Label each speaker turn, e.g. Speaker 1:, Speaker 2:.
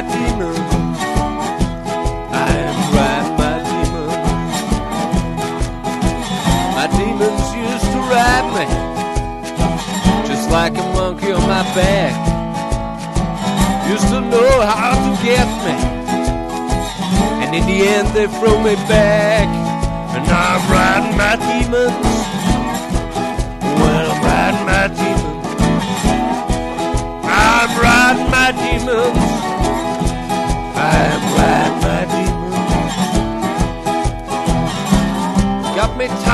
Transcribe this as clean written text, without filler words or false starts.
Speaker 1: demons. I am riding my demons. My demons used to ride me just like a monkey on my back. Used to know how to get me, and in the end they throw me back. And I'm riding my demons. Well, I'm riding my demons. I'm riding my demons. I'm riding my demons. Got me tired